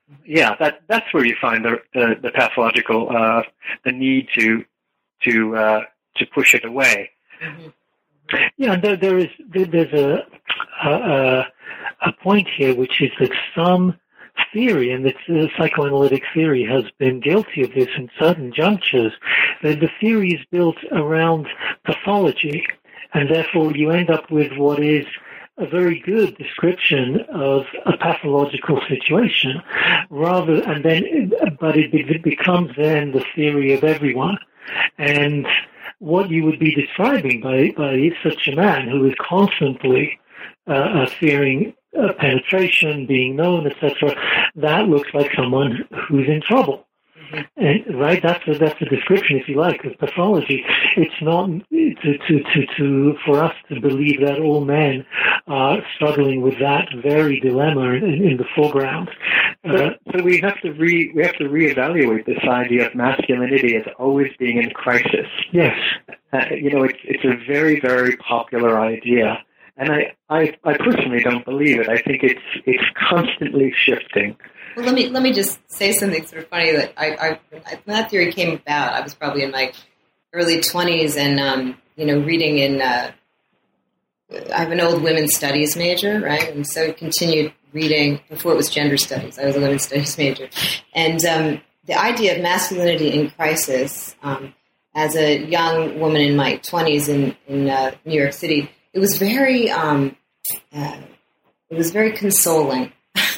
Yeah, that that's where you find the the, the pathological, uh, the need to to uh, to push it away. Mm-hmm. Yeah, and there, there is there, there's a, a a point here, which is that some theory, and the psychoanalytic theory has been guilty of this in certain junctures, that the theory is built around pathology, and therefore you end up with what is a very good description of a pathological situation, rather, and then, but it, it becomes then the theory of everyone. And what you would be describing by, by such a man who is constantly uh, fearing uh, penetration, being known, et cetera, that looks like someone who's in trouble. And, right, that's a, that's a description, if you like, of pathology. It's not to, to, to, to, for us to believe that all men are struggling with that very dilemma in, in the foreground. Uh, so we have to re, we have to reevaluate this idea of masculinity as always being in crisis. Yes. Uh, you know, it's, it's a very, very popular idea. And I, I, I personally don't believe it. I think it's, it's constantly shifting. Well, let me let me just say something sort of funny that I, I when that theory came about, I was probably in my early twenties, and um, you know, reading in. Uh, I have an old women's studies major, right, and so I continued reading before it was gender studies. I was a women's studies major, and um, the idea of masculinity in crisis. Um, as a young woman in my twenties in in uh, New York City, it was very um, uh, it was very consoling.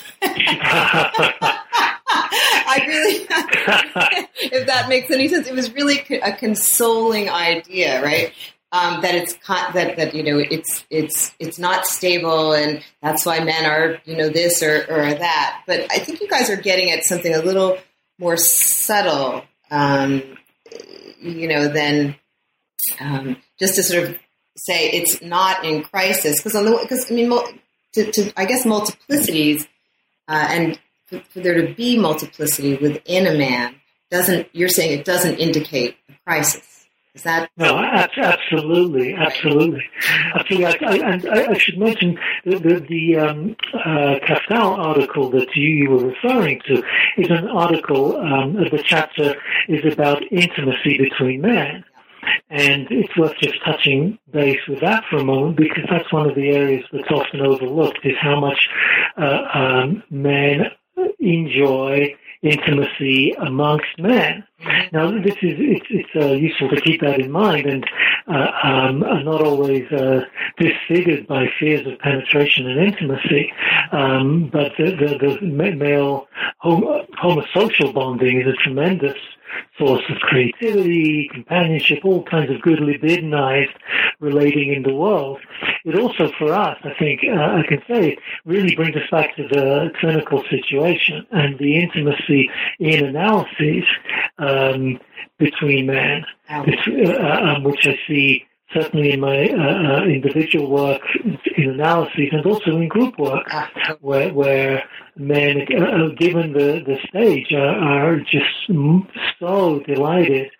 I really, if that makes any sense, it was really a consoling idea, right? Um, that it's con- that that you know it's it's it's not stable, and that's why men are you know this or, or that. But I think you guys are getting at something a little more subtle, um, you know, than um, just to sort of say it's not in crisis. Because on the because I mean, to, to I guess multiplicities. Uh, and for, for there to be multiplicity within a man doesn't, you're saying it doesn't indicate a crisis. Is that? No, absolutely, absolutely. absolutely. I, I, and I, I should mention the, the, the um, uh, Castal article that you, you were referring to is an article, um, the chapter is about intimacy between men. And it's worth just touching base with that for a moment, because that's one of the areas that's often overlooked, is how much uh, um, men enjoy intimacy amongst men. Now, this is it's, it's uh, useful to keep that in mind, and uh, um, are not always uh, disfigured by fears of penetration and intimacy. Um, but the, the, the male hom- homosocial bonding is a tremendous source of creativity, companionship, all kinds of good libidinized relating in the world. It also, for us, I think, uh, I can say, really brings us back to the clinical situation and the intimacy in analyses um, between men, between, uh, um, which I see certainly in my uh, uh, individual work in analyses and also in group work, where, where men, uh, given the, the stage, uh, are just so delighted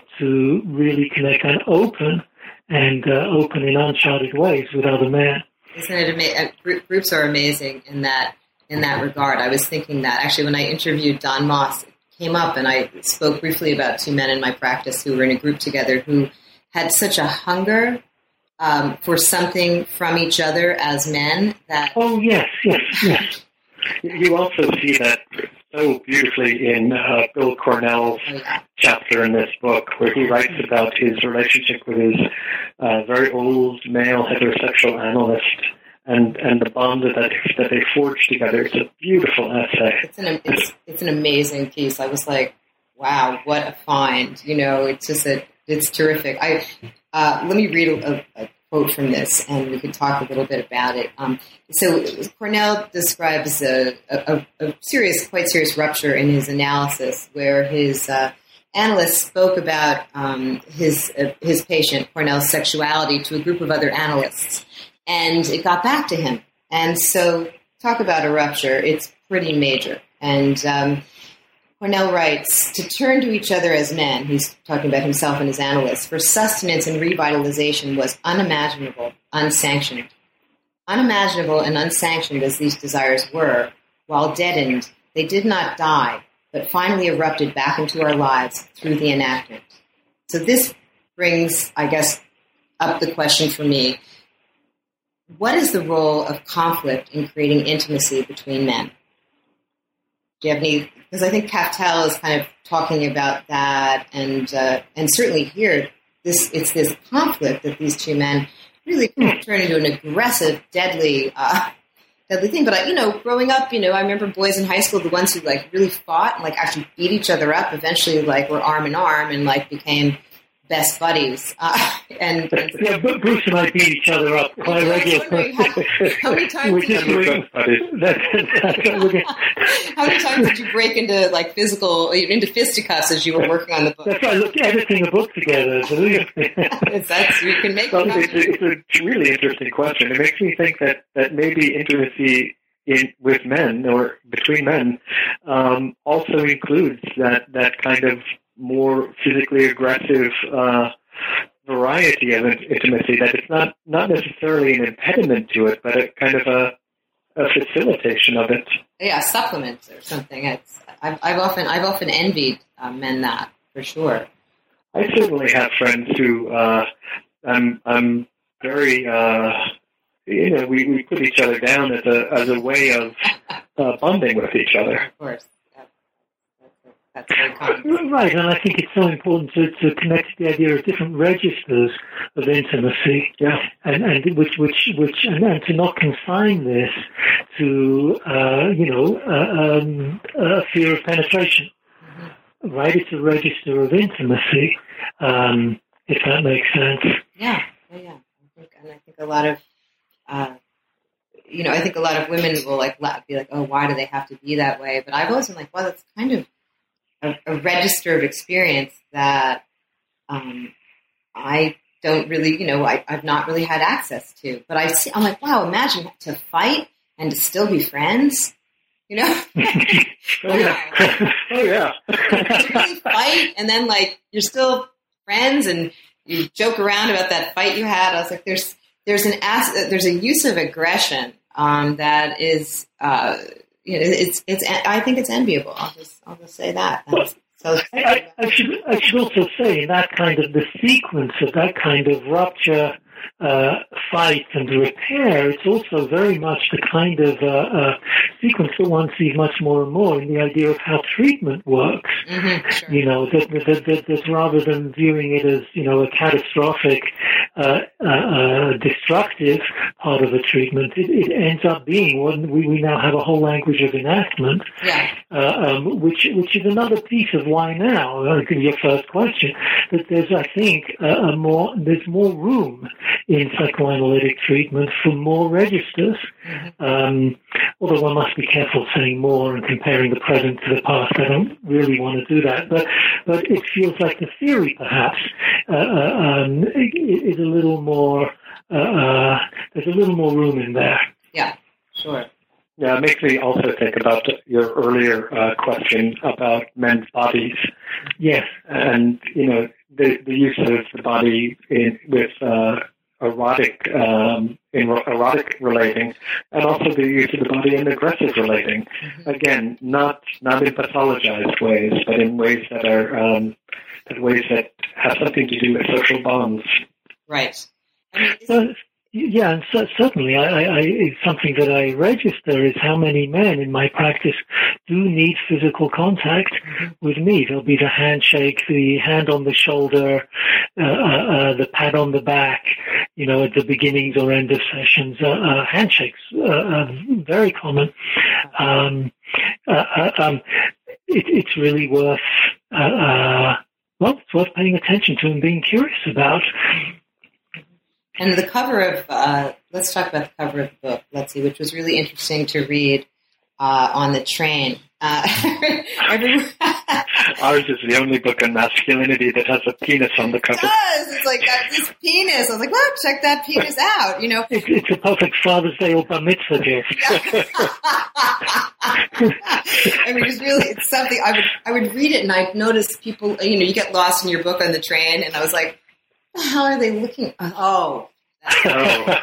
to really connect and open and uh, open in uncharted ways with other men. Isn't it amazing? Groups are amazing in that in that regard. I was thinking that actually when I interviewed Don Moss, it came up, and I spoke briefly about two men in my practice who were in a group together who had such a hunger um, for something from each other as men that... Oh, yes, yes, yes. You also see that so beautifully in uh, Bill Cornell's oh, yeah. chapter in this book, where he writes about his relationship with his uh, very old male heterosexual analyst and, and the bond that that they forged together. It's a beautiful essay. It's an, it's, it's an amazing piece. I was like, wow, what a find. You know, it's just a... It's terrific. I uh, let me read a, a quote from this, and we could talk a little bit about it. Um, so Cornell describes a, a, a serious, quite serious rupture in his analysis, where his uh, analyst spoke about um, his uh, his patient Cornell's sexuality to a group of other analysts, and it got back to him. And so, talk about a rupture. It's pretty major, and. Um, Cornell writes, to turn to each other as men, he's talking about himself and his analysts, for sustenance and revitalization was unimaginable, unsanctioned. Unimaginable and unsanctioned as these desires were, while deadened, They did not die, but finally erupted back into our lives through the enactment. So this brings, I guess, up the question for me. What is the role of conflict in creating intimacy between men? Do you have any? Because I think Kaftel is kind of talking about that, and uh, and certainly here, this it's this conflict that these two men really kind of turn into an aggressive, deadly, uh, deadly thing. But I, you know, growing up, you know, I remember boys in high school, the ones who like really fought and like actually beat each other up. Eventually, like were arm in arm and like became best buddies. Uh, and, and yeah, Bruce and I beat each other up quite regularly. How, how many times? Did you, that's, that's, how many times did you break into like physical, into fisticuffs as you were working on the book? That's right. Look, editing a book together. That's you can make. Well, it's, it's a really interesting question. It makes me think that that maybe intimacy in with men or between men um, also includes that that kind of more physically aggressive uh, variety of intimacy, that it's not, not necessarily an impediment to it, but a kind of a, a facilitation of it. Yeah, supplements or something. It's, I've, I've often I've often envied uh, men that, for sure. I certainly have friends who uh, I'm I'm very uh, you know we, we put each other down as a as a way of uh, bonding with each other. Of course. That's very common. Right, and I think it's so important to, to connect the idea of different registers of intimacy, yeah, and, and which which which and, and to not consign this to uh, you know uh, um, a fear of penetration. Mm-hmm. Right, it's a register of intimacy, um, if that makes sense. Yeah, yeah, yeah. I think, and I think a lot of. Uh, you know, I think a lot of women will like be like, "Oh, why do they have to be that way?" But I've always been like, "Well, that's kind of a, a register of experience that um, I don't really, you know, I, I've not really had access to." But I see, I'm like, "Wow, imagine to fight and to still be friends." You know? Oh yeah, oh yeah. You really fight, and then like you're still friends, and you joke around about that fight you had. I was like, "There's." There's an as- there's a use of aggression um, that is, uh, you know, it's it's. I think it's enviable. I'll just I'll just say that. That's, so I, I should I should also say in that kind of the sequence of that kind of rupture, uh, fight and repair, it's also very much the kind of uh, uh, sequence that one sees much more and more in the idea of how treatment works. Mm-hmm, sure. You know, that, that, that, that rather than viewing it as, you know, a catastrophic, uh, uh, uh, destructive part of a treatment, it, it ends up being one. We, we now have a whole language of enactment, yeah. uh, um, which which is another piece of why now. Uh, your first question, that there's, I think, uh, a more there's more room in psychoanalytic treatment for more registers. Mm-hmm. Um, although one must be careful saying more and comparing the present to the past. I don't really want to do that, but but it feels like the theory, perhaps, uh, um, is a little more. Uh, uh, there's a little more room in there. Yeah, sure. Yeah, it makes me also think about your earlier uh, question about men's bodies. Yes, and you know the the use of the body in, with. Uh, erotic um, in erotic relating, and also the use of the body in aggressive relating. Mm-hmm. Again, not not in pathologized ways, but in ways that are um, that ways that have something to do with social bonds. Right. I mean, uh, yeah, and so, certainly, I, I, it's something that I register is how many men in my practice do need physical contact mm-hmm. with me. There'll be the handshake, the hand on the shoulder, uh, uh, uh, the pat on the back, you know, at the beginnings or end of sessions. Uh, uh, handshakes uh, are very common. Um, uh, uh, um, it, it's really worth, uh, uh, well, it's worth paying attention to and being curious about. And the cover of, uh, let's talk about the cover of the book, let's see, which was really interesting to read uh, on the train. Uh, every, Ours is the only book on masculinity that has a penis on the cover. It does. It's like, got this penis. I was like, well, check that penis out, you know. It's, it's a perfect Father's Day or Bar Mitzvah gift. I mean, it's really, it's something, I would, I would read it and I'd notice people, you know, you get lost in your book on the train, and I was like, what the hell are they looking? Oh, Oh.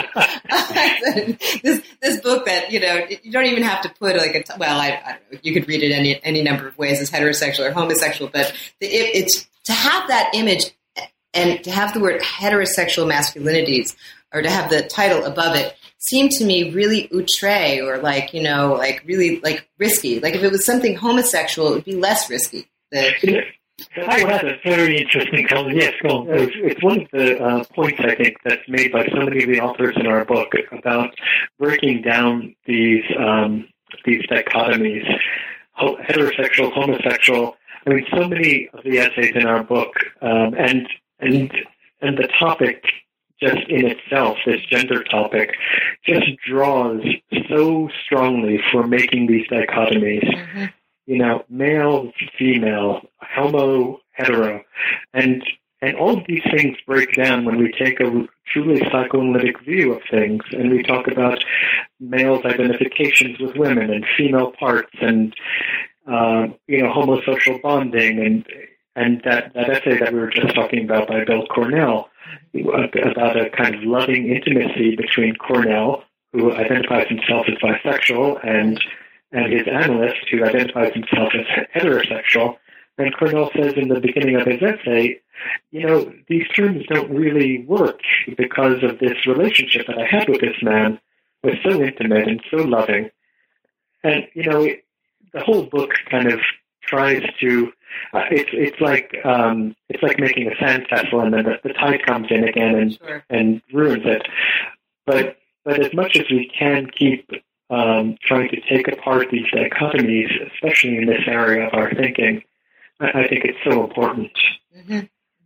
this this book that, you know, you don't even have to put like a, well, I, I don't know, you could read it any any number of ways as heterosexual or homosexual, but the, it, it's to have that image and to have the word heterosexual masculinities or to have the title above it seemed to me really outre or like, you know, like really like risky. Like if it was something homosexual, it would be less risky. The, I had a very interesting comment. Yes, go on. It's, it's one of the uh, points, I think, that's made by so many of the authors in our book about breaking down these um, these dichotomies, ho- heterosexual, homosexual. I mean, so many of the essays in our book, um, and and and the topic just in itself, this gender topic, just draws so strongly for making these dichotomies. Mm-hmm. You know, male, female, homo, hetero, and and all of these things break down when we take a truly psychoanalytic view of things, and we talk about males' identifications with women and female parts, and uh, you know, homosocial bonding, and and that, that essay that we were just talking about by Bill Cornell about a kind of loving intimacy between Cornell, who identifies himself as bisexual, and and his analyst, who identifies himself as heterosexual. And Cornell says in the beginning of his essay, you know, these terms don't really work because of this relationship that I had with this man was so intimate and so loving. And, you know, it, the whole book kind of tries to, uh, it's it's like um, it's like making a sandcastle and then the, the tide comes in again and, sure. and ruins it. But but as much as we can keep Um, trying to take apart these dichotomies, especially in this area of our thinking, I, I think it's so important. Mm-hmm.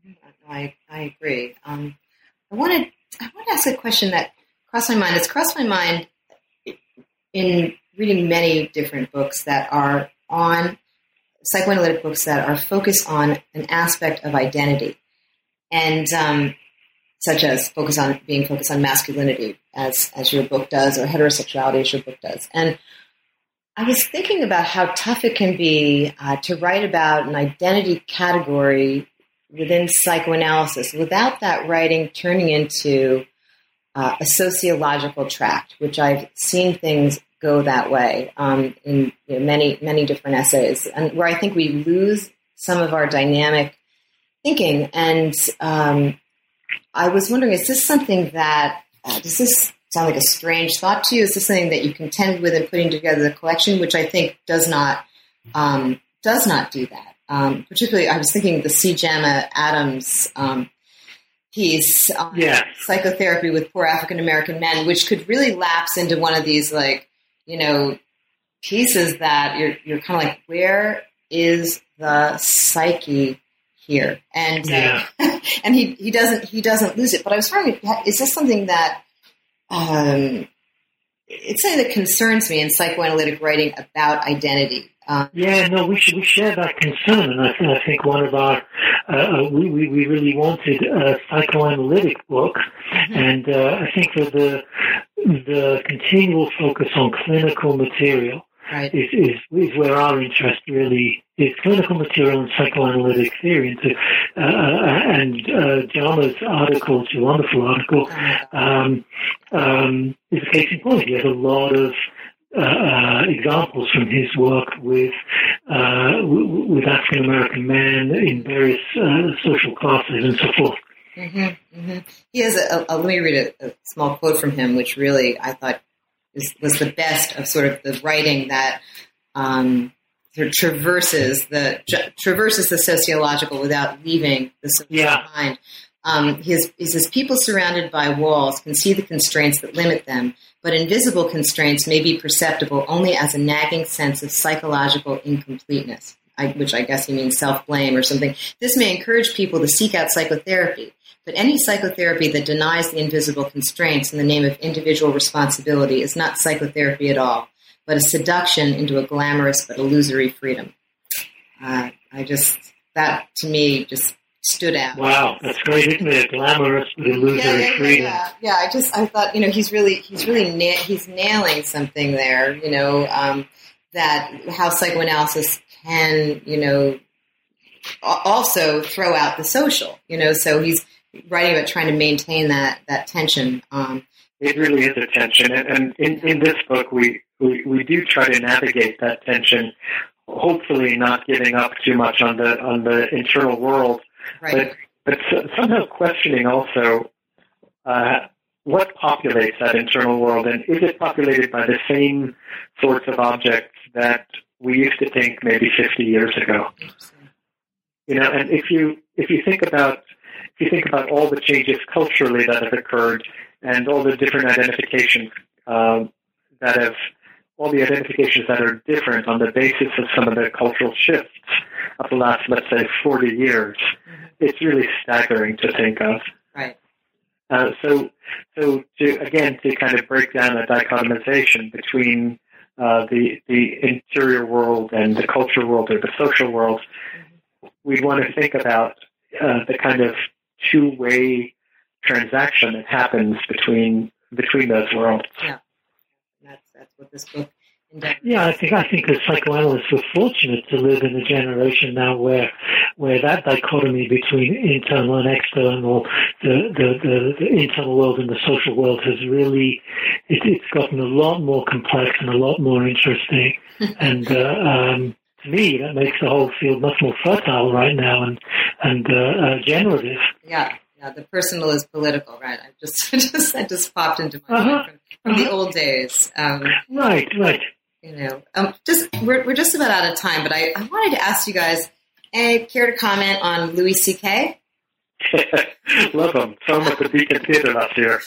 I I agree. Um, I wanted I want to ask a question that crossed my mind. It's crossed my mind in reading many different books that are on psychoanalytic books that are focused on an aspect of identity, and um, such as focus on being focused on masculinity, as as your book does, or heterosexuality, as your book does. And I was thinking about how tough it can be uh, to write about an identity category within psychoanalysis without that writing turning into uh, a sociological tract, which I've seen things go that way um, in you know, many, many different essays, and where I think we lose some of our dynamic thinking. And um, I was wondering, is this something that, uh, does this sound like a strange thought to you? Is this something that you contend with in putting together the collection, which I think does not um, does not do that? Um, particularly, I was thinking the C. Jama Adams um, piece on yeah. psychotherapy with poor African American men, which could really lapse into one of these, like, you know, pieces that you're you're kind of like, where is the psyche here? And yeah. uh, and he, he doesn't he doesn't lose it. But I was wondering, is this something that um, it's something that concerns me in psychoanalytic writing about identity? Um, yeah, no, we should we share that concern, and I, th- I think one of our uh, we, we we really wanted a psychoanalytic book, mm-hmm. and uh, I think that the the continual focus on clinical material. Right. Is, is is where our interest really is. Clinical material and psychoanalytic theory, and, to, uh, and uh, Jama's article, it's a wonderful article, um, um, is a case in point. He has a lot of uh, uh, examples from his work with uh, w- with African American men in various uh, social classes and so forth. Mm-hmm, mm-hmm. He has a, a. Let me read a, a small quote from him, which really I thought was the best of sort of the writing that um, sort of traverses the traverses the sociological without leaving the social yeah. behind. Um, he, is, he says, people surrounded by walls can see the constraints that limit them, but invisible constraints may be perceptible only as a nagging sense of psychological incompleteness, I, which I guess he means self-blame or something. This may encourage people to seek out psychotherapy. But any psychotherapy that denies the invisible constraints in the name of individual responsibility is not psychotherapy at all, but a seduction into a glamorous but illusory freedom. Uh, I just, that to me just stood out. Wow, that's great, isn't it? Glamorous but illusory yeah, yeah, freedom. Yeah, yeah, I just, I thought, you know, he's really, he's really, na- he's nailing something there, you know, um, that how psychoanalysis can, you know, also throw out the social, you know, so he's, writing about trying to maintain that that tension. Um, it really is a tension, and, and in, in this book, we, we we do try to navigate that tension. Hopefully, not giving up too much on the on the internal world, right. but but somehow questioning also uh, what populates that internal world, and is it populated by the same sorts of objects that we used to think maybe fifty years ago? You know, and if you if you think about if you think about all the changes culturally that have occurred, and all the different identifications um, that have, all the identifications that are different on the basis of some of the cultural shifts of the last, let's say, forty years, mm-hmm. it's really staggering to think of. Right. Uh, so, so to again to kind of break down the dichotomization between uh, the the interior world and the cultural world or the social world, mm-hmm. we'd want to think about uh, the kind of two-way transaction that happens between between those worlds. Yeah, that's that's what this book endeavors. Yeah, I think I think as psychoanalysts we're fortunate to live in a generation now where where that dichotomy between internal and external, the the, the, the internal world and the social world has really it, it's gotten a lot more complex and a lot more interesting. and uh, um, to me, that makes the whole field much more fertile right now and and uh, uh, generative. Yeah. Yeah, the personal is political, right? I just, just that just popped into my uh-huh. mind from, from uh-huh. the old days. Um, right, right. You know, um, just we're we're just about out of time, but I, I wanted to ask you guys, eh, care to comment on Louis C K? Love him. Saw him at the Beacon Theater last year.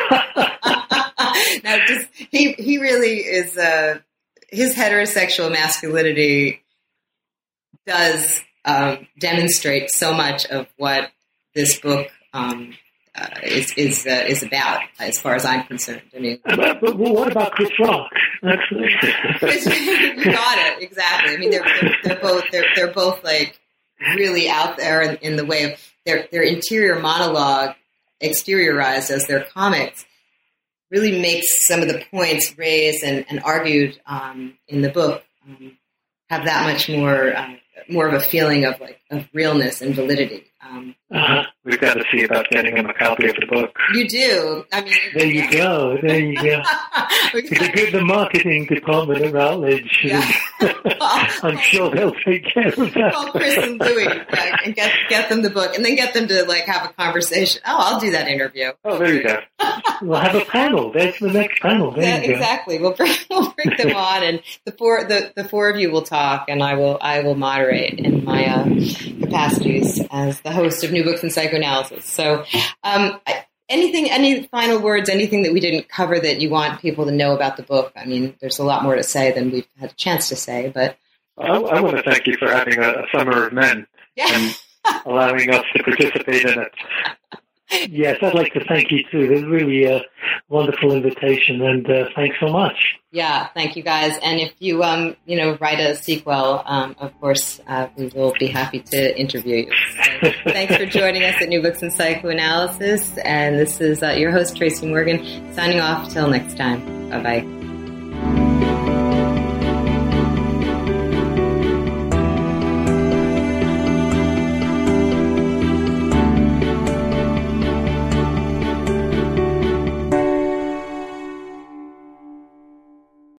Now, just he he really is. Uh, his heterosexual masculinity does um, demonstrate so much of what this book um, uh, is is uh, is about, as far as I'm concerned. I mean, but, but what about Chris Rock? That's you got it exactly. I mean, they're they're, they're both they're they're both like really out there in, in the way of their their interior monologue, exteriorized as their comics, really makes some of the points raised and, and argued um, in the book um, have that much more uh, more of a feeling of like of realness and validity. Um, uh-huh. We've got to see about getting him a copy of the book. You do. I mean, there you yeah. go. There you go. Because give the marketing department at Routledge. Yeah. I'm sure they'll take care of that. Call Chris and Louis like, and get get them the book, and then get them to like have a conversation. Oh, I'll do that interview. Oh, there you go. We'll have a panel. That's the next panel. There yeah, you go. Exactly. We'll bring we'll bring them on, and the four the, the four of you will talk, and I will I will moderate in my uh, capacities as the host of New Books in Psychoanalysis. So, um, anything, any final words, anything that we didn't cover that you want people to know about the book? I mean, there's a lot more to say than we've had a chance to say, but I, I want to thank you for having a, a Summer of Men yeah. and allowing us to participate in it. Yes, I'd like to thank you too. It was really a wonderful invitation, and uh, thanks so much. Yeah, thank you guys. And if you, um, you know, write a sequel, um, of course, uh, we will be happy to interview you. So thanks for joining us at New Books in Psychoanalysis. And this is uh, your host, Tracy Morgan, signing off. Till next time. Bye-bye.